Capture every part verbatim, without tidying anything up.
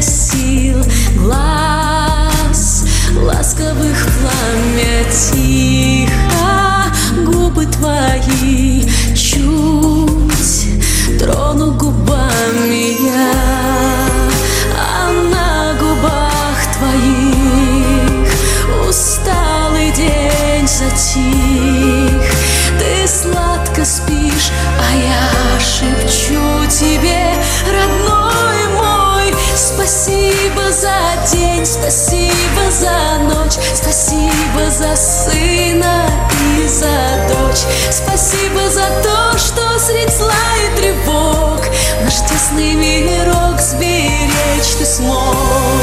сил, глаз ласковых пламя тихо, губы твои чуть трону губами я, а на губах твоих усталый день затих. Ты сладко спишь, а я шепчу тебе, родной мой, спасибо за день, спасибо за ночь, спасибо за сына и за дочь, спасибо за то, что средь зла и тревог наш тесный мирок сберечь ты смог,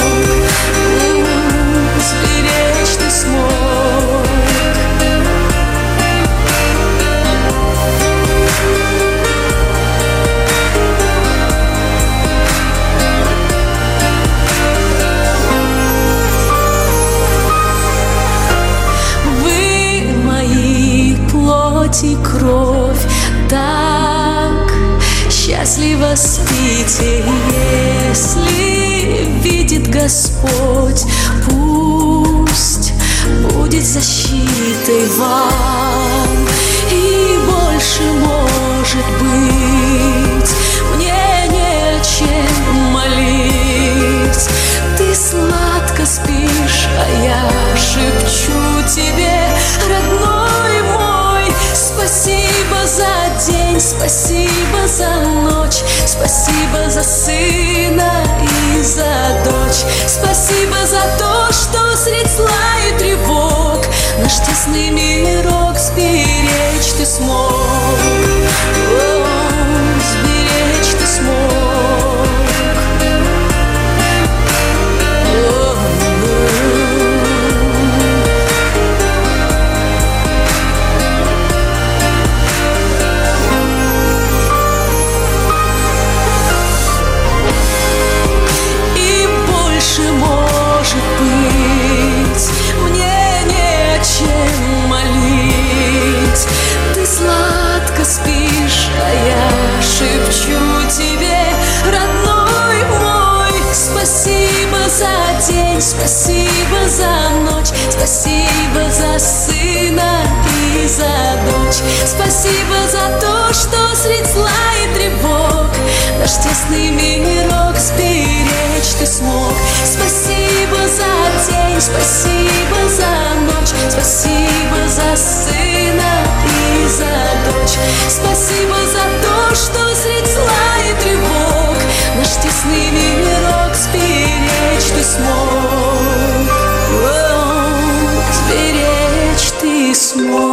сберечь ты смог. И кровь, так счастливо спите, если видит Господь, пусть будет защитой вам, и больше может быть мне не о чем молить. Ты сладко спишь, а я шепчу тебе, родной мой, спасибо за день, спасибо за ночь, спасибо за сына и за дочь, спасибо за то, что средь зла и тревог наш тесный мирок сберечь ты смог, о, сберечь ты смог. Спишь, а я шепчу тебе, родной мой, спасибо за день, спасибо за ночь, спасибо за сына и за дочь, спасибо за то, что средь зла и тревог наш тесный мирок сберечь ты смог. Спасибо за день, спасибо за ночь, спасибо за сына и за дочь, спасибо за то, что средь зла и тревог наш тесный мирок сберечь ты смог, о, сберечь ты смог.